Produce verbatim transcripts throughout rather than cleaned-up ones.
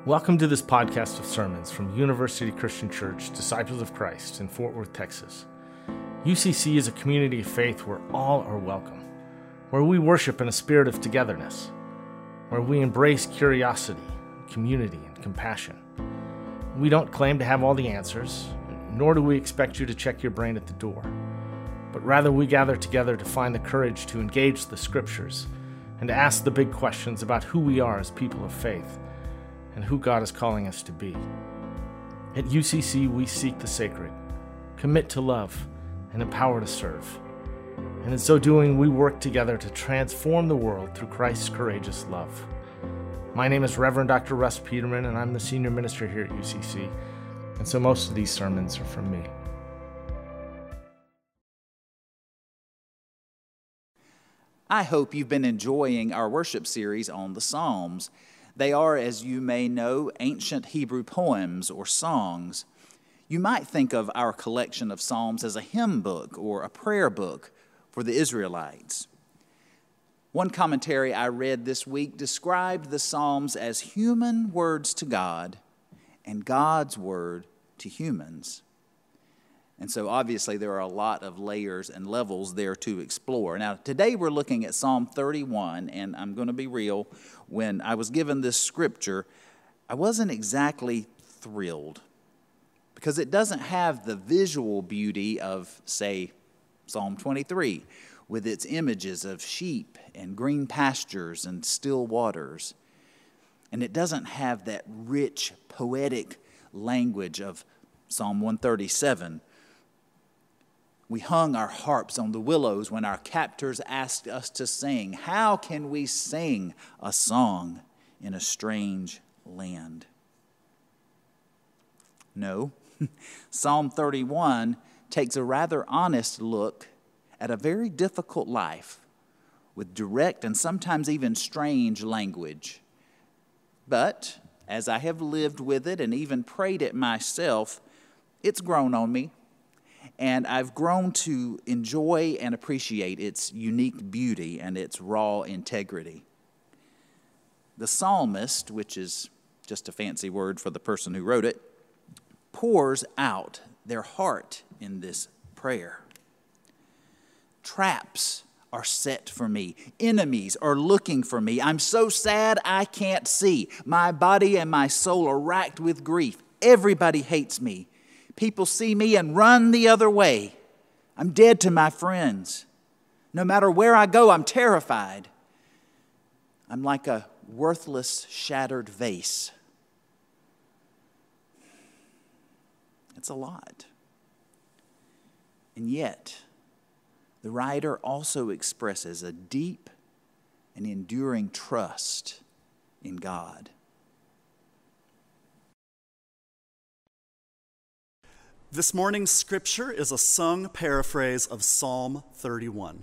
Welcome to this podcast of sermons from University Christian Church, Disciples of Christ in Fort Worth, Texas. U C C is a community of faith where all are welcome, where we worship in a spirit of togetherness, where we embrace curiosity, community, and compassion. We don't claim to have all the answers, nor do we expect you to check your brain at the door, but rather we gather together to find the courage to engage the scriptures and to ask the big questions about who we are as people of faith and who God is calling us to be. At U C C, we seek the sacred, commit to love, and empower to serve. And in so doing, we work together to transform the world through Christ's courageous love. My name is Reverend Doctor Russ Peterman, and I'm the senior minister here at U C C, and so most of these sermons are from me. I hope you've been enjoying our worship series on the Psalms. They are, as you may know, ancient Hebrew poems or songs. You might think of our collection of Psalms as a hymn book or a prayer book for the Israelites. One commentary I read this week described the Psalms as human words to God and God's word to humans. And so obviously there are a lot of layers and levels there to explore. Now today we're looking at Psalm thirty-one, and I'm going to be real. When I was given this scripture, I wasn't exactly thrilled because it doesn't have the visual beauty of, say, Psalm twenty-three with its images of sheep and green pastures and still waters. And it doesn't have that rich, poetic language of Psalm one thirty-seven. We hung our harps on the willows when our captors asked us to sing. How can we sing a song in a strange land? No, Psalm thirty-one takes a rather honest look at a very difficult life with direct and sometimes even strange language. But as I have lived with it and even prayed it myself, it's grown on me. And I've grown to enjoy and appreciate its unique beauty and its raw integrity. The psalmist, which is just a fancy word for the person who wrote it, pours out their heart in this prayer. Traps are set for me. Enemies are looking for me. I'm so sad I can't see. My body and my soul are racked with grief. Everybody hates me. People see me and run the other way. I'm dead to my friends. No matter where I go, I'm terrified. I'm like a worthless, shattered vase. It's a lot. And yet, the writer also expresses a deep and enduring trust in God. This morning's scripture is a sung paraphrase of Psalm thirty-one.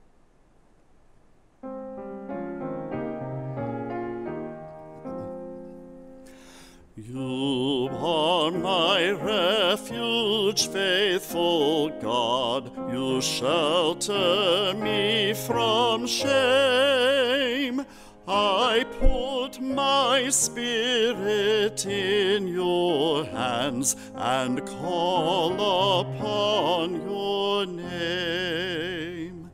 You are my refuge, faithful God. You shelter me from shame. I put my spirit in your hands and call upon your name.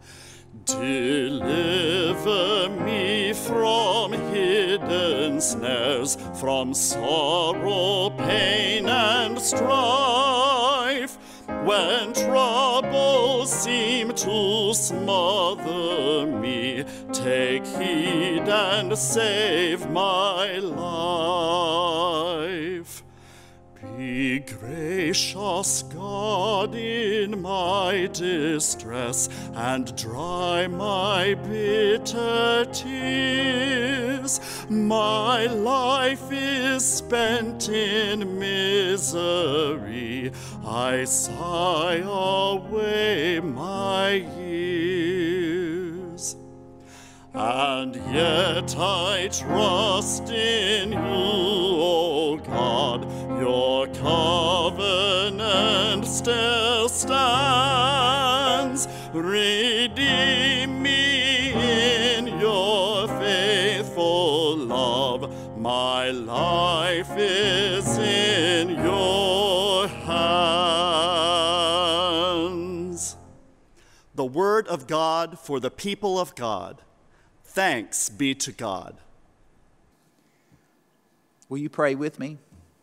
Deliver me from hidden snares, from sorrow, pain, and strife. When troubles seem to smother me, take heed and save my life. Be gracious, God, in my distress, and dry my bitter tears. My life is spent in misery. I sigh away my years. And yet I trust in you, O God. Your covenant still stands. Redeem me in your faithful love. My life is in your hands. The word of God for the people of God. Thanks be to God. Will you pray with me?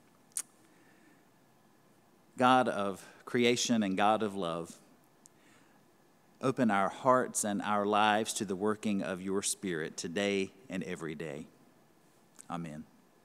God of creation and God of love, open our hearts and our lives to the working of your Spirit today and every day. Amen.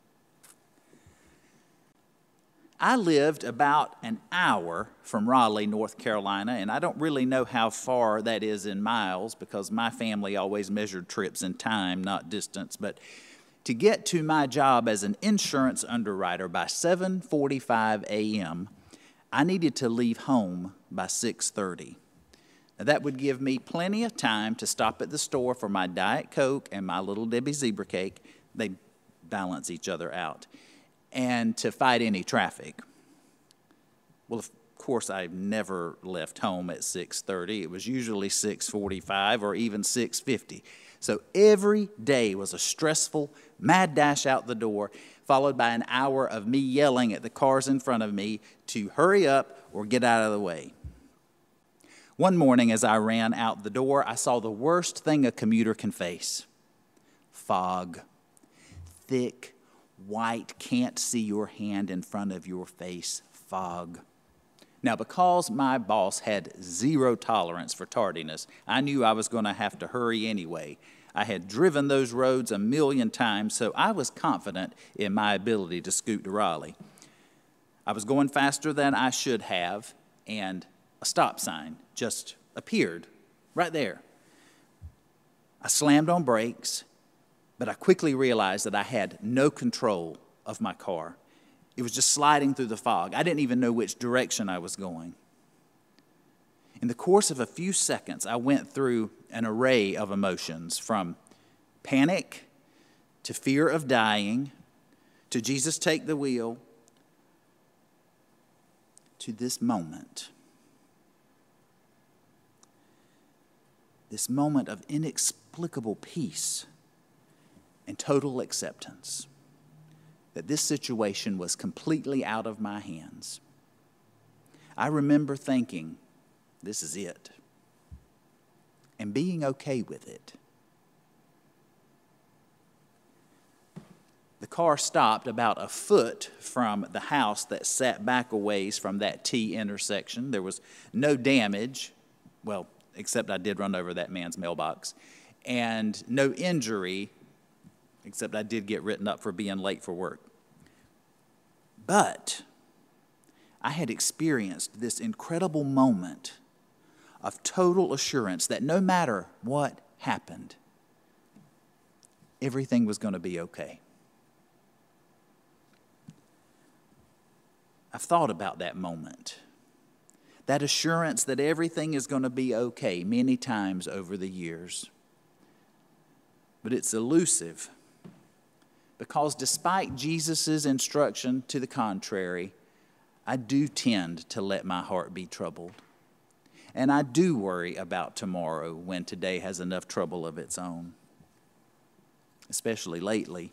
I lived about an hour from Raleigh, North Carolina, and I don't really know how far that is in miles because my family always measured trips in time, not distance. But to get to my job as an insurance underwriter by seven forty-five a.m., I needed to leave home by six thirty. Now, that would give me plenty of time to stop at the store for my Diet Coke and my Little Debbie zebra cake. They balance each other out. And to fight any traffic. Well, of course, I've never left home at six thirty. It was usually six forty-five or even six fifty. So every day was a stressful, mad dash out the door, followed by an hour of me yelling at the cars in front of me to hurry up or get out of the way. One morning as I ran out the door, I saw the worst thing a commuter can face. Fog. Thick, white, can't see your hand in front of your face fog. Now, because my boss had zero tolerance for tardiness, I knew I was going to have to hurry anyway. I had driven those roads a million times, so I was confident in my ability to scoot to Raleigh. I was going faster than I should have, and a stop sign just appeared right there. I slammed on brakes, but I quickly realized that I had no control of my car. It was just sliding through the fog. I didn't even know which direction I was going. In the course of a few seconds, I went through an array of emotions, from panic to fear of dying to Jesus take the wheel to this moment. This moment of inexplicable peace and total acceptance that this situation was completely out of my hands. I remember thinking, this is it, and being okay with it. The car stopped about a foot from the house that sat back a ways from that T intersection. There was no damage, well, except I did run over that man's mailbox, and no injury, except I did get written up for being late for work. But I had experienced this incredible moment of total assurance that no matter what happened, everything was going to be okay. I've thought about that moment, that assurance that everything is going to be okay many times over the years. But it's elusive, because despite Jesus' instruction to the contrary, I do tend to let my heart be troubled. And I do worry about tomorrow when today has enough trouble of its own, especially lately.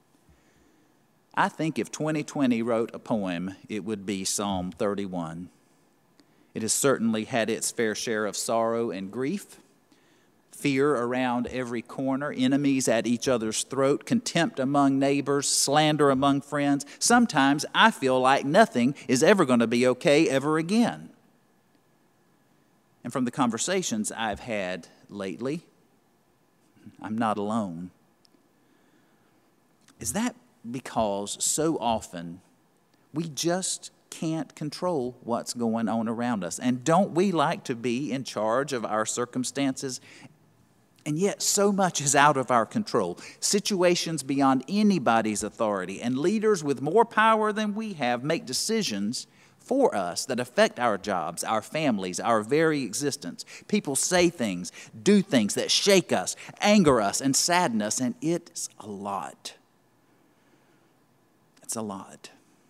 I think if twenty twenty wrote a poem, it would be Psalm thirty-one. It has certainly had its fair share of sorrow and grief, fear around every corner, enemies at each other's throat, contempt among neighbors, slander among friends. Sometimes I feel like nothing is ever going to be okay ever again. And from the conversations I've had lately, I'm not alone. Is that because so often we just can't control what's going on around us? And don't we like to be in charge of our circumstances? And yet so much is out of our control. Situations beyond anybody's authority, and leaders with more power than we have make decisions for us that affect our jobs, our families, our very existence. People say things, do things that shake us, anger us, and sadden us, and it's a lot. It's a lot.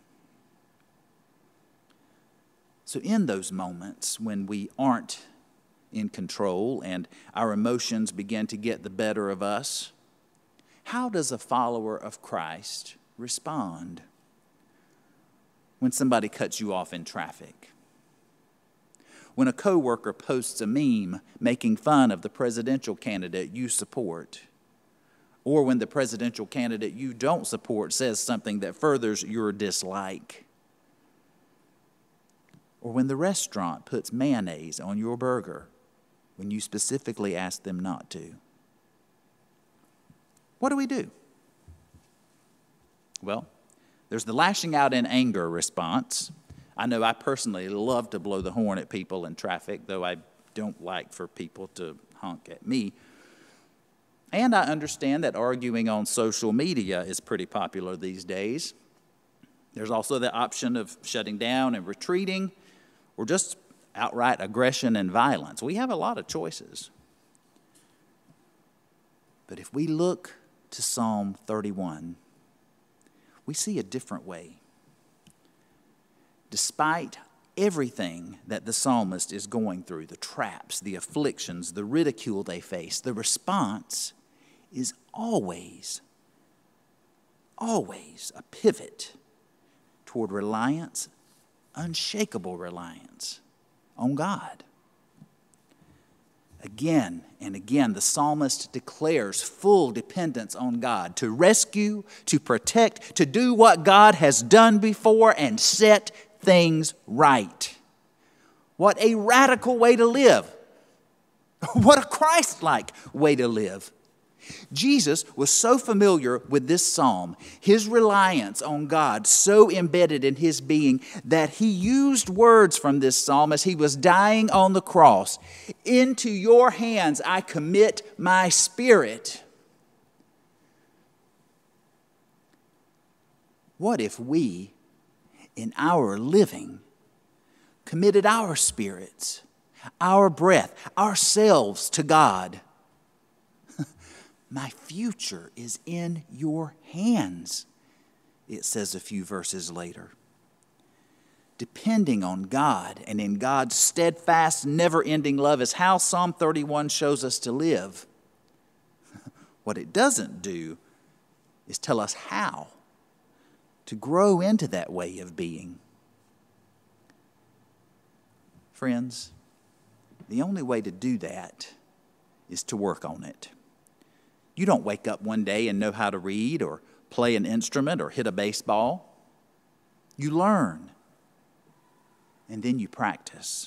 So in those moments when we aren't in control and our emotions begin to get the better of us, How does a follower of Christ respond when somebody cuts you off in traffic? When a coworker posts a meme making fun of the presidential candidate you support? Or when the presidential candidate you don't support says something that furthers your dislike? Or when the restaurant puts mayonnaise on your burger when you specifically ask them not to? What do we do? Well, there's the lashing out in anger response. I know I personally love to blow the horn at people in traffic, though I don't like for people to honk at me. And I understand that arguing on social media is pretty popular these days. There's also the option of shutting down and retreating, or just outright aggression and violence. We have a lot of choices. But if we look to Psalm thirty-one, we see a different way. Despite everything that the psalmist is going through, the traps, the afflictions, the ridicule they face, the response is always, always a pivot toward reliance, unshakable reliance on God. Again and again, the psalmist declares full dependence on God to rescue, to protect, to do what God has done before and set things right. What a radical way to live. What a Christ-like way to live. Jesus was so familiar with this psalm, his reliance on God so embedded in his being, that he used words from this psalm as he was dying on the cross. Into your hands I commit my spirit. What if we, in our living, committed our spirits, our breath, ourselves to God? My future is in your hands, it says a few verses later. Depending on God and in God's steadfast, never-ending love is how Psalm thirty-one shows us to live. What it doesn't do is tell us how to grow into that way of being. Friends, the only way to do that is to work on it. You don't wake up one day and know how to read or play an instrument or hit a baseball. You learn, and then you practice.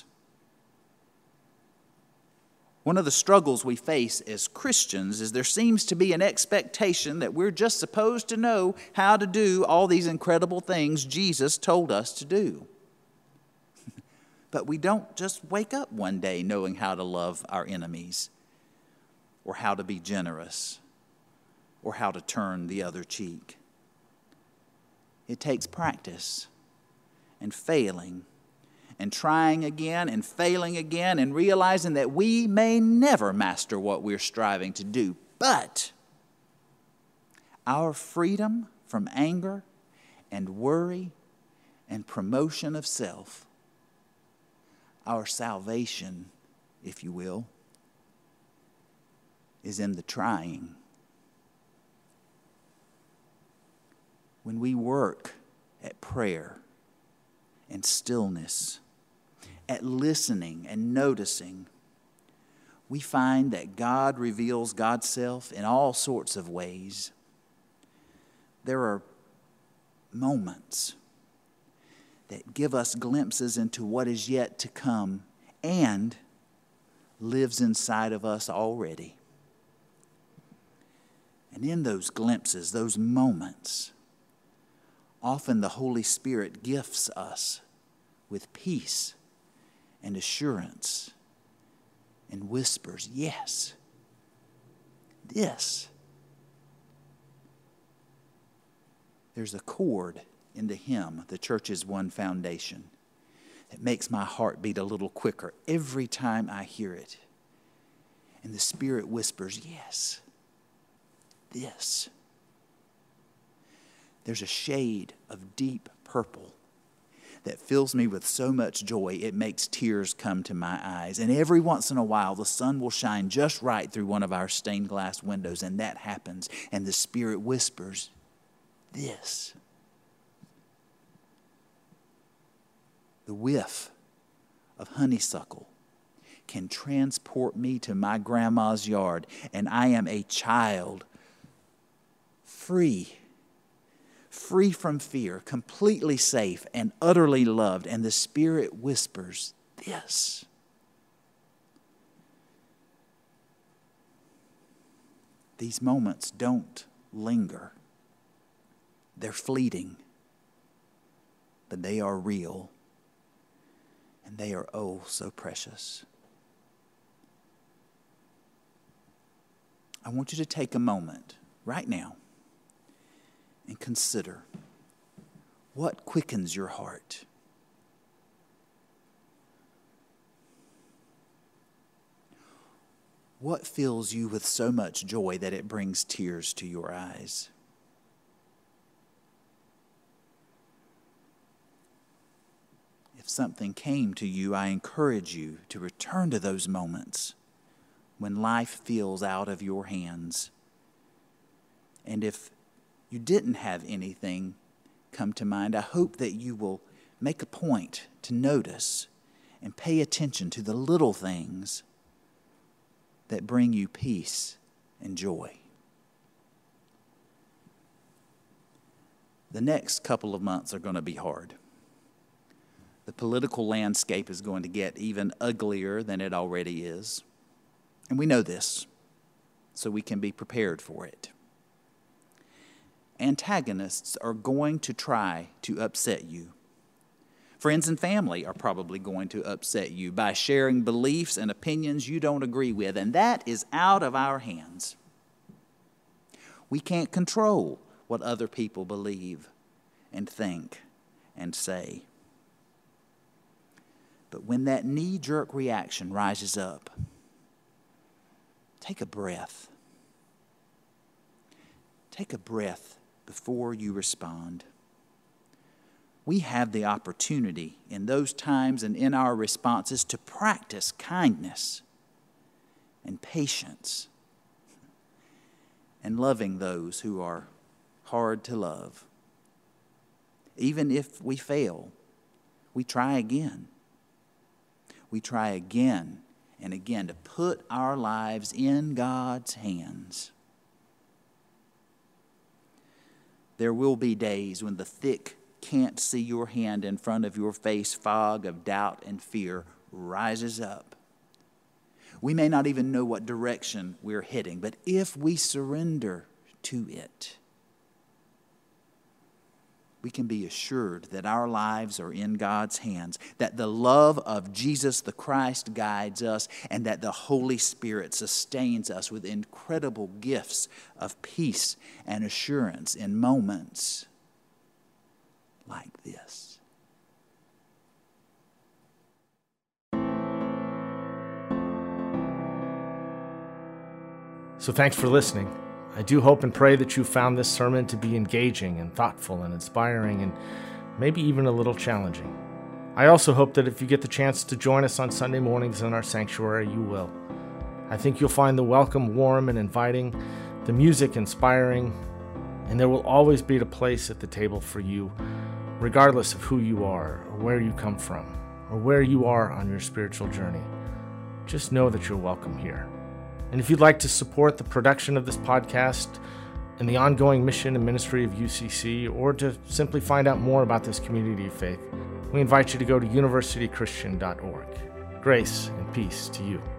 One of the struggles we face as Christians is there seems to be an expectation that we're just supposed to know how to do all these incredible things Jesus told us to do. But we don't just wake up one day knowing how to love our enemies, or how to be generous, or how to turn the other cheek. It takes practice and failing and trying again and failing again and realizing that we may never master what we're striving to do. But our freedom from anger and worry and promotion of self, our salvation, if you will, is in the trying. When we work at prayer and stillness, at listening and noticing, we find that God reveals God's self in all sorts of ways. There are moments that give us glimpses into what is yet to come and lives inside of us already. And in those glimpses, those moments, often the Holy Spirit gifts us with peace and assurance and whispers, yes, this. There's a chord in the hymn, The Church's One Foundation, that makes my heart beat a little quicker every time I hear it. And the Spirit whispers, yes, this. There's a shade of deep purple that fills me with so much joy it makes tears come to my eyes. And every once in a while, the sun will shine just right through one of our stained glass windows, and that happens, and the Spirit whispers, this. The whiff of honeysuckle can transport me to my grandma's yard, and I am a child, free, free from fear, completely safe and utterly loved, and the Spirit whispers this. These moments don't linger. They're fleeting, but they are real, and they are oh so precious. I want you to take a moment right now and consider what quickens your heart. What fills you with so much joy that it brings tears to your eyes? If something came to you, I encourage you to return to those moments when life feels out of your hands. And if you didn't have anything come to mind, I hope that you will make a point to notice and pay attention to the little things that bring you peace and joy. The next couple of months are going to be hard. The political landscape is going to get even uglier than it already is. And we know this, so we can be prepared for it. Antagonists are going to try to upset you. Friends and family are probably going to upset you by sharing beliefs and opinions you don't agree with, and that is out of our hands. We can't control what other people believe and think and say. But when that knee-jerk reaction rises up, take a breath. Take a breath before you respond. We have the opportunity in those times and in our responses to practice kindness and patience and loving those who are hard to love. Even if we fail, we try again. We try again and again to put our lives in God's hands. There will be days when the thick, can't see your hand in front of your face fog of doubt and fear rises up. We may not even know what direction we're heading, but if we surrender to it, we can be assured that our lives are in God's hands, that the love of Jesus the Christ guides us, and that the Holy Spirit sustains us with incredible gifts of peace and assurance in moments like this. So thanks for listening. I do hope and pray that you found this sermon to be engaging and thoughtful and inspiring and maybe even a little challenging. I also hope that if you get the chance to join us on Sunday mornings in our sanctuary, you will. I think you'll find the welcome warm and inviting, the music inspiring, and there will always be a place at the table for you, regardless of who you are or where you come from or where you are on your spiritual journey. Just know that you're welcome here. And if you'd like to support the production of this podcast and the ongoing mission and ministry of U C C, or to simply find out more about this community of faith, we invite you to go to university christian dot org. Grace and peace to you.